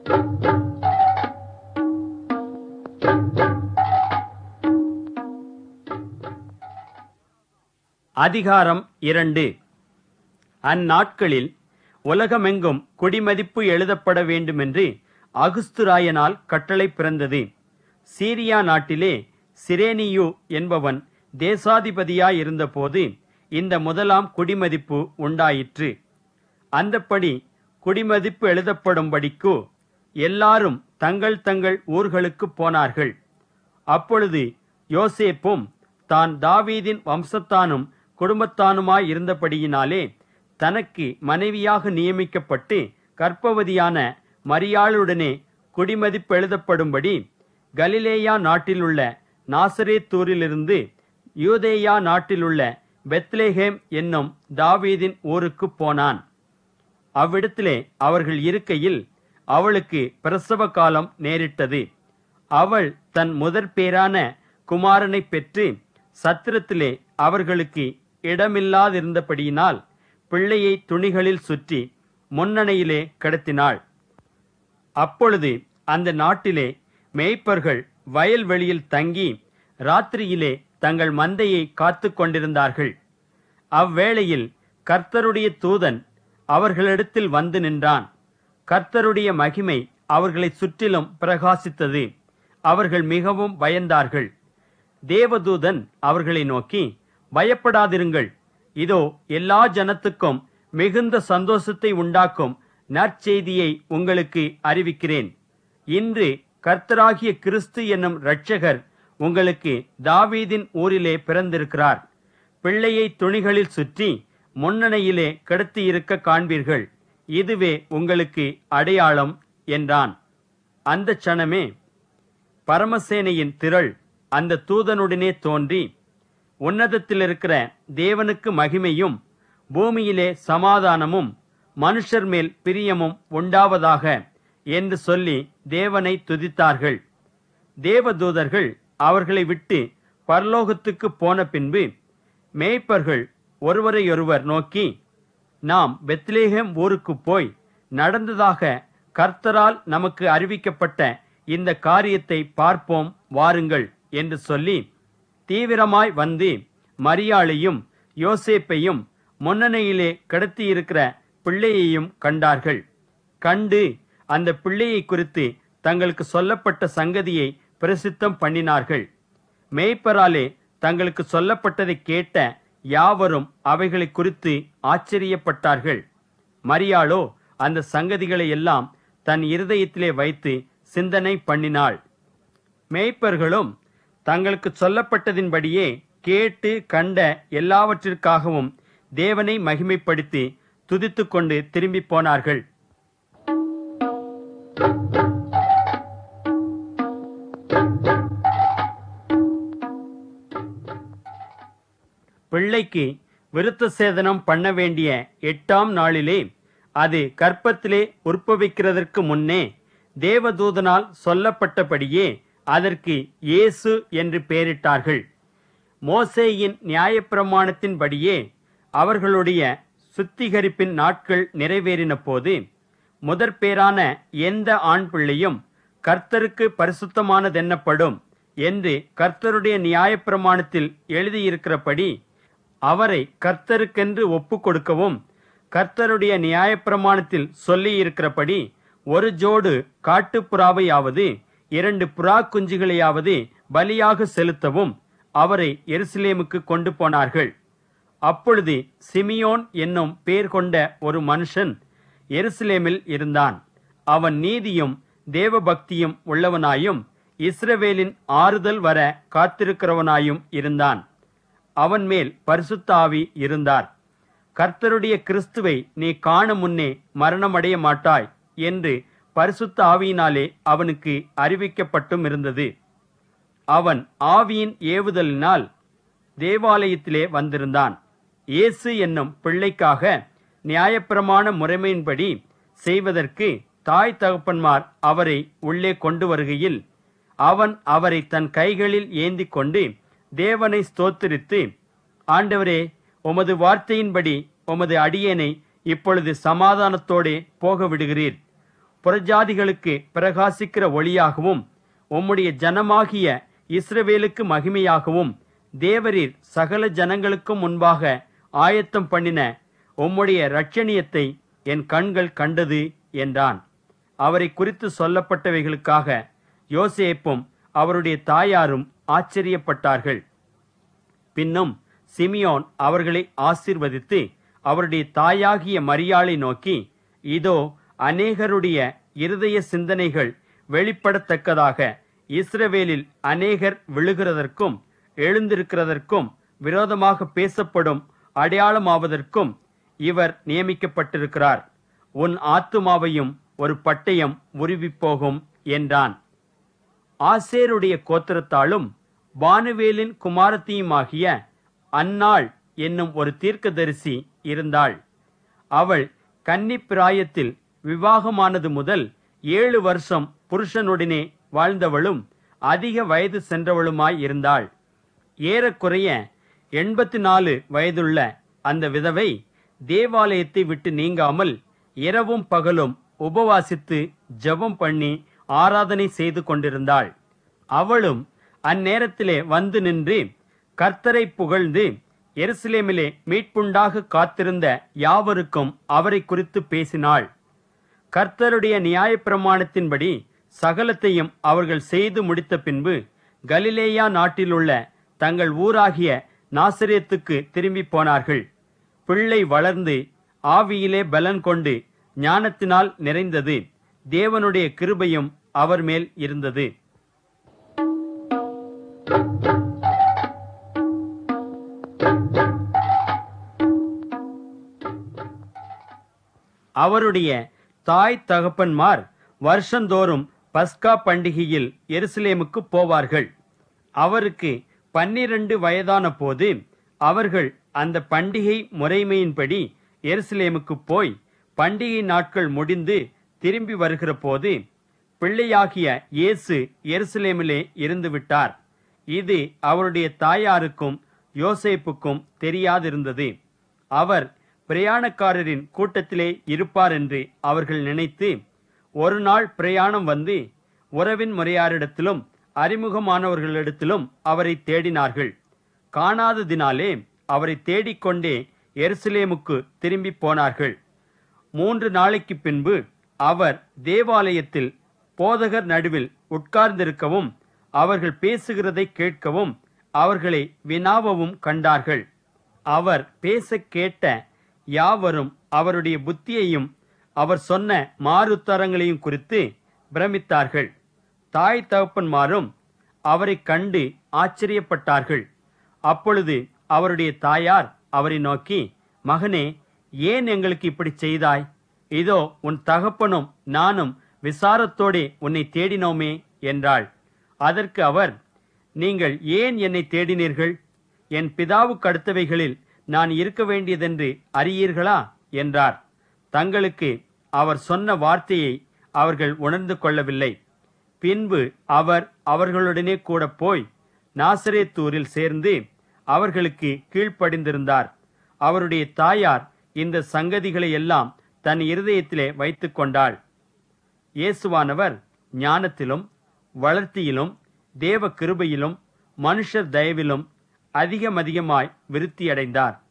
அதிகாரம் 2. அந்நாட்களில் உலகமெங்கும் குடிமதிப்பு எழுதப்பட வேண்டுமென்று அகுஸ்துராயனால் கட்டளை பிறந்தது. சீரியா நாட்டிலே சிரேனியு என்பவன் தேசாதிபதியாயிருந்தபோது இந்த முதலாம் குடிமதிப்பு உண்டாயிற்று. அந்தப்படி குடிமதிப்பு எழுதப்படும்படிக்கு எல்லாரும் தங்கள் தங்கள் ஊர்களுக்கு போனார்கள். அப்பொழுது யோசேப்பும் தான் தாவீதின் வம்சத்தானும் குடும்பத்தானுமாயிருந்தபடியினாலே தனக்கு மனைவியாக நியமிக்கப்பட்டு கர்ப்பவதியான மரியாளுடனே குடிமதிப்பு எழுதப்படும்படி கலிலேயா நாட்டிலுள்ள நாசரேத்தூரிலிருந்து யூதேயா நாட்டிலுள்ள பெத்லெகேம் என்னும் தாவீதின் ஊருக்கு போனான். அவ்விடத்திலே அவர்கள் இருக்கையில் அவளுக்கு பிரசவ காலம் நேரிட்டது. அவள் தன் முதற்பேரான குமாரனை பெற்று சத்திரத்திலே அவர்களுக்கு இடமில்லாதிருந்தபடியினால் பிள்ளையை துணிகளில் சுற்றி முன்னணையிலே கிடத்தினாள். அப்பொழுது அந்த நாட்டிலே மேய்ப்பர்கள் வயல்வெளியில் தங்கி ராத்திரியிலே தங்கள் மந்தையை காத்து கொண்டிருந்தார்கள். அவ்வேளையில் கர்த்தருடைய தூதன் அவர்களிடத்தில் வந்து நின்றான். கர்த்தருடைய மகிமை அவர்களை சுற்றிலும் பிரகாசித்தது. அவர்கள் மிகவும் பயந்தார்கள். தேவதூதன் அவர்களை நோக்கி, பயப்படாதிருங்கள், இதோ எல்லா ஜனத்துக்கும் மிகுந்த சந்தோஷத்தை உண்டாக்கும் நற்செய்தியை உங்களுக்கு அறிவிக்கிறேன். இன்று கர்த்தராகிய கிறிஸ்து என்னும் இரட்சகர் உங்களுக்கு தாவீதின் ஊரிலே பிறந்திருக்கிறார். பிள்ளையை துணிகளில் சுற்றி முன்னணையிலே கிடத்தியிருக்க காண்பீர்கள். இதுவே உங்களுக்கு அடையாளம் என்றான். அந்த சணமே பரமசேனையின் திரள் அந்த தூதனுடனே தோன்றி, உன்னதத்தில் இருக்கிற தேவனுக்கு மகிமையும் பூமியிலே சமாதானமும் மனுஷர் மேல் பிரியமும் உண்டாவதாக என்று சொல்லி தேவனை துதித்தார்கள். தேவதூதர்கள் அவர்களை விட்டு பரலோகத்துக்கு போன பின்பு மேய்ப்பர்கள் ஒருவரையொருவர் நோக்கி, நாம் பெத்லெகேம் ஊருக்கு போய் நடந்ததாக கர்த்தரால் நமக்கு அறிவிக்கப்பட்ட இந்த காரியத்தை பார்ப்போம் வாருங்கள் என்று சொல்லி தீவிரமாய் வந்து மரியாளையும் யோசேப்பையும் முன்னணையிலே கிடத்தியிருக்கிற பிள்ளையையும் கண்டார்கள். கண்டு அந்த பிள்ளையை குறித்து தங்களுக்கு சொல்லப்பட்ட சங்கதியை பிரசித்தம் பண்ணினார்கள். மேய்ப்பராலே தங்களுக்கு சொல்லப்பட்டதை கேட்ட யாவரும் அவைகளை குறித்து ஆச்சரியப்பட்டார்கள். மரியாளோ அந்த சங்கதிகளை எல்லாம் தன் இருதயத்திலே வைத்து சிந்தனை பண்ணினாள். மேய்ப்பர்களும் தங்களுக்கு சொல்லப்பட்டதின்படியே கேட்டு கண்ட எல்லாவற்றிற்காகவும் தேவனை மகிமைப்படுத்தி துதித்து கொண்டு திரும்பி போனார்கள். பிள்ளைக்கு விருத்த சேதனம் பண்ண வேண்டிய 8ஆம் நாளிலே, அது கர்ப்பத்திலே உற்பவிக்கிறதற்கு முன்னே தேவதூதனால் சொல்லப்பட்டபடியே அதற்கு இயேசு என்று பெயரிட்டார்கள். மோசேயின் நியாயப்பிரமாணத்தின்படியே அவர்களுடைய சுத்திகரிப்பின் நாட்கள் நிறைவேறின போது முதற்பேரான எந்த ஆண் பிள்ளையும் கர்த்தருக்கு பரிசுத்தமானதென்னப்படும் என்று கர்த்தருடைய நியாயப்பிரமாணத்தில் எழுதியிருக்கிறபடி அவரை கர்த்தருக்கென்று ஒப்பு கொடுக்கவும், கர்த்தருடைய நியாயப்பிரமாணத்தில் சொல்லியிருக்கிறபடி ஒரு ஜோடு காட்டுப்புறாவையாவது 2 புறா குஞ்சுகளையாவது பலியாக செலுத்தவும் அவரை எருசலேமுக்கு கொண்டு போனார்கள். அப்பொழுது சிமியோன் என்னும் பேர் கொண்ட ஒரு மனுஷன் எருசலேமில் இருந்தான். அவன் நீதியும் தேவபக்தியும் உள்ளவனாயும் இஸ்ரவேலின் ஆறுதல் வர காத்திருக்கிறவனாயும் இருந்தான். அவன் மேல் பரிசுத்த ஆவி இருந்தார். கர்த்தருடைய கிறிஸ்துவை நீ காண முன்னே மரணமடைய மாட்டாய் என்று பரிசுத்த ஆவியினாலே அவனுக்கு அறிவிக்கப்பட்டும் இருந்தது. அவன் ஆவியின் ஏவுதலினால் தேவாலயத்திலே வந்திருந்தான். இயேசு என்னும் பிள்ளைக்காக நியாயப்பிரமாண முறைமையின்படி செய்வதற்கு தாய் தகப்பன்மார் அவரை உள்ளே கொண்டு வருகையில் அவன் அவரை தன் கைகளில் ஏந்தி கொண்டு தேவனை ஸ்தோத்திரித்து, ஆண்டவரே, உமது வார்த்தையின்படி உமது அடியேனை இப்பொழுது சமாதானத்தோடே போக விடுகிறீர். புறஜாதிகளுக்கு பிரகாசிக்கிற ஒளியாகவும் உம்முடைய ஜனமாகிய இஸ்ரவேலுக்கு மகிமையாகவும் தேவரீர் சகல ஜனங்களுக்கும் முன்பாக ஆயத்தம் பண்ணின உம்முடைய இரட்சணியத்தை என் கண்கள் கண்டது என்றான். அவரை குறித்து சொல்லப்பட்டவைகளுக்காக யோசேப்பும் அவருடைய தாயாரும் ஆச்சரியப்பட்டார்கள். பின்னும் சிமியோன் அவர்களை ஆசீர்வதித்து அவருடைய தாயாகிய மரியாளை நோக்கி, இதோ அநேகருடைய இருதய சிந்தனைகள் வெளிப்படத்தக்கதாக இஸ்ரவேலில் அநேகர் விழுகிறதற்கும் எழுந்திருக்கிறதற்கும் விரோதமாக பேசப்படும் அடையாளமாவதற்கும் இவர் நியமிக்கப்பட்டிருக்கிறார். உன் ஆத்துமாவையும் ஒரு பட்டயம் உருவிப்போகும் என்றான். ஆசேருடைய கோத்திரத்தாலும் பானுவேலின் குமாரத்தியுமாகிய அன்னாள் என்னும் ஒரு தீர்க்கதரிசி இருந்தாள். அவள் கன்னிப்பிராயத்தில் விவாகமானது முதல் 7 வருஷம் புருஷனுடனே வாழ்ந்தவளும் அதிக வயது சென்றவளுமாய் இருந்தாள். ஏறக்குறைய 84 வயதுள்ள அந்த விதவை தேவாலயத்தை விட்டு நீங்காமல் இரவும் பகலும் உபவாசித்து ஜெபம் பண்ணி ஆராதனை செய்து கொண்டிருந்தாள். அவளும் அந்நேரத்திலே வந்து நின்று கர்த்தரை புகழ்ந்து எருசலேமிலே மீட்புண்டாக காத்திருந்த யாவருக்கும் அவரை குறித்து பேசினாள். கர்த்தருடைய நியாயப்பிரமாணத்தின்படி சகலத்தையும் அவர்கள் செய்து முடித்த பின்பு கலிலேயா நாட்டிலுள்ள தங்கள் ஊராகிய நாசரேத்துக்கு திரும்பி போனார்கள். பிள்ளை வளர்ந்து ஆவியிலே பலன் கொண்டு ஞானத்தினால் நிறைந்தது. தேவனுடைய கிருபையும் அவர் மேல் இருந்தது. அவருடைய தாய் தகப்பன்மார் வருஷந்தோறும் பஸ்கா பண்டிகையில் எருசலேமுக்கு போவார்கள். அவருக்கு 12 வயதான போது அவர்கள் அந்த பண்டிகை முறைமையின்படி எருசலேமுக்கு போய் பண்டிகை நாட்கள் முடிந்து திரும்பி வருகிற போது பிள்ளையாகிய இயேசு எருசலேமிலே இருந்து விட்டார். இது அவருடைய தாயாருக்கும் யோசேப்புக்கும் தெரியாதிருந்தது. அவர் பிரயாணக்காரரின் கூட்டத்திலே இருப்பார் என்று அவர்கள் நினைத்து ஒரு நாள் பிரயாணம் வந்து உறவின் முறையாரிடத்திலும் அறிமுகமானவர்களிடத்திலும் அவரை தேடினார்கள். காணாததினாலே அவரை தேடிக்கொண்டே எருசலேமுக்கு திரும்பி போனார்கள். 3 நாளைக்கு பின்பு அவர் தேவாலயத்தில் போதகர் நடுவில் உட்கார்ந்திருக்கவும் அவர்கள் பேசுகிறதை கேட்கவும் அவர்களை வினாவவும் கண்டார்கள். அவர் பேச கேட்ட யாவரும் அவருடைய புத்தியையும் அவர் சொன்ன மாறுத்தரங்களையும் குறித்து பிரமித்தார்கள். தாய் தகப்பன்மாரும் அவரை கண்டு ஆச்சரியப்பட்டார்கள். அப்பொழுது அவருடைய தாயார் அவரை நோக்கி, மகனே, ஏன் எங்களுக்கு இப்படி செய்தாய்? இதோ உன் தகப்பனும் நானும் விசாரத்தோடே உன்னை தேடினோமே என்றாள். அதற்கு அவர், நீங்கள் ஏன் என்னை தேடினீர்கள்? என் பிதாவுக்கு அடுத்தவைகளில் நான் இருக்க வேண்டியதென்று அறியீர்களா என்றார். தங்களுக்கு அவர் சொன்ன வார்த்தையை அவர்கள் உணர்ந்து கொள்ளவில்லை. பின்பு அவர் அவர்களுடனே கூட போய் நாசரேத்தூரில் சேர்ந்து அவர்களுக்கு கீழ்ப்படிந்திருந்தார். அவருடைய தாயார் இந்த சங்கதிகளை எல்லாம் தன் இருதயத்திலே வைத்து கொண்டாள். இயேசுவானவர் ஞானத்திலும் வளர்த்தியிலும் தேவ கிருபையிலும் மனுஷர் தயவிலும் அதிகமாய் விருத்தியடைந்தார்.